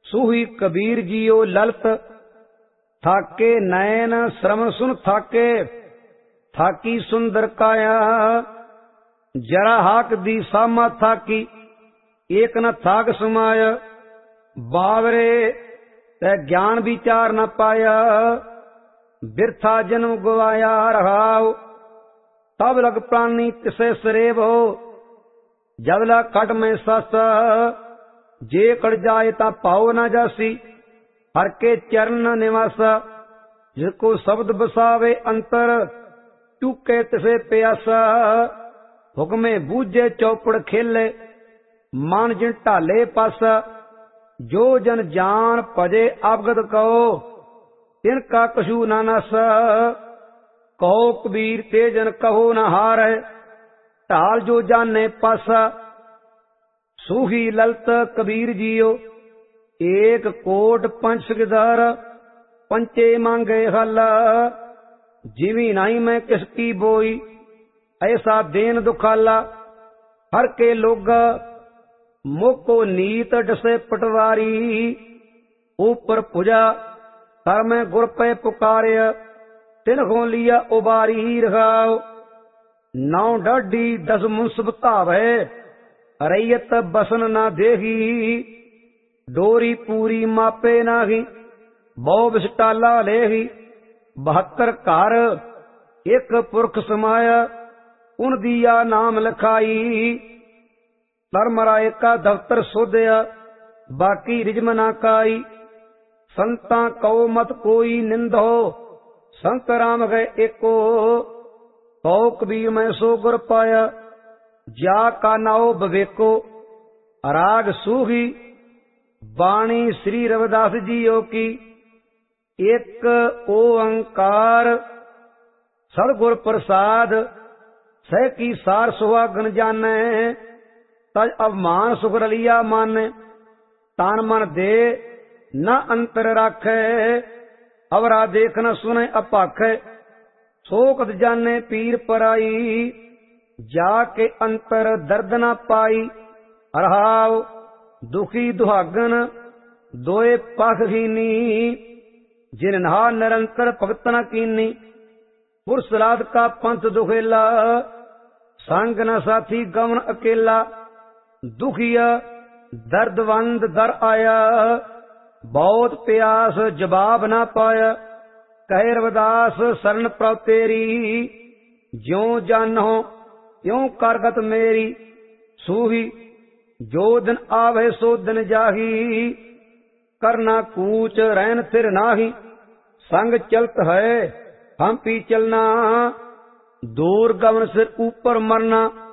सूही कबीर जियो ललत थाके नैन श्रम सुन थाके थाकी सुंदर काया जरा हाक दी सामा थाकी एक न थाक समाय बावरे तै ज्ञान विचार न पाया बिरथा जन्म गवाया रहाव तब लग प्राणी तिसे सरेब हो जबला कट में सस जे कड़ जाए ता पाओ न जासी हर के चरण निवास जिसको शब्द बसावे अंतर चुके तिसे प्यासा हुक्मे बूझे चौपड़ खेले मान जिन ढाले पासा जो जन जान पजे अवगत कहो तिनका कछु न नस कहो कबीर ते जन कहो न हार ढाल जो जाने पासा सूही ललत कबीर जियो एक कोट पंच सिकदार पंचे मांगे हल जीवी नहीं मैं किसकी बोई ऐसा देन दुखाला हर के लोग मुको नीत डसे पटवारी ऊपर पुजा कर में गुर पे पुकार्य तिनखों लिया उबारी रखाओ 9 डाढ़ी 10 मुंसब धावे रैयत बसन ना देही डोरी पूरी मापे नाही बहु विस्टाला लेही 72 घर एक पुरख समाया उन दिया नाम लिखाई धर्मराय का दफ्तर सोधया बाकी रिजम ना काई संता कहो मत कोई निंदो संत राम गए एको कहो कबीर मैं सो गुर पाया जा का नाओ बवेको राग सूही बाणी श्री रविदास जीओ की एक ओंकार सदगुर प्रसाद सह की सार सुहागन जाने तज अवमान सुख रलिया माने तान मन दे न अंतर राखे अवरा देख न सुने अपाखे सोकत जाने पीर पराई जाके अंतर दर्द न पाई अरहाव दुखी दुहागन दोए पख हीनी जिन नहा निरंतर भगत न कीनी पुरसलाद का पंथ दुखेला संग न साथी गवन अकेला दुखिया दर्दवंद दर आया बहुत प्यास जवाब न पाया कहे रविदास शरण प्रभ तेरी ज्यों जानो त्यों करगत मेरी सूही जो दिन आवे सो दिन जाही करना कूच रहन थिर नाही संग चलत है हम पी चलना दूर गवन सिर ऊपर मरना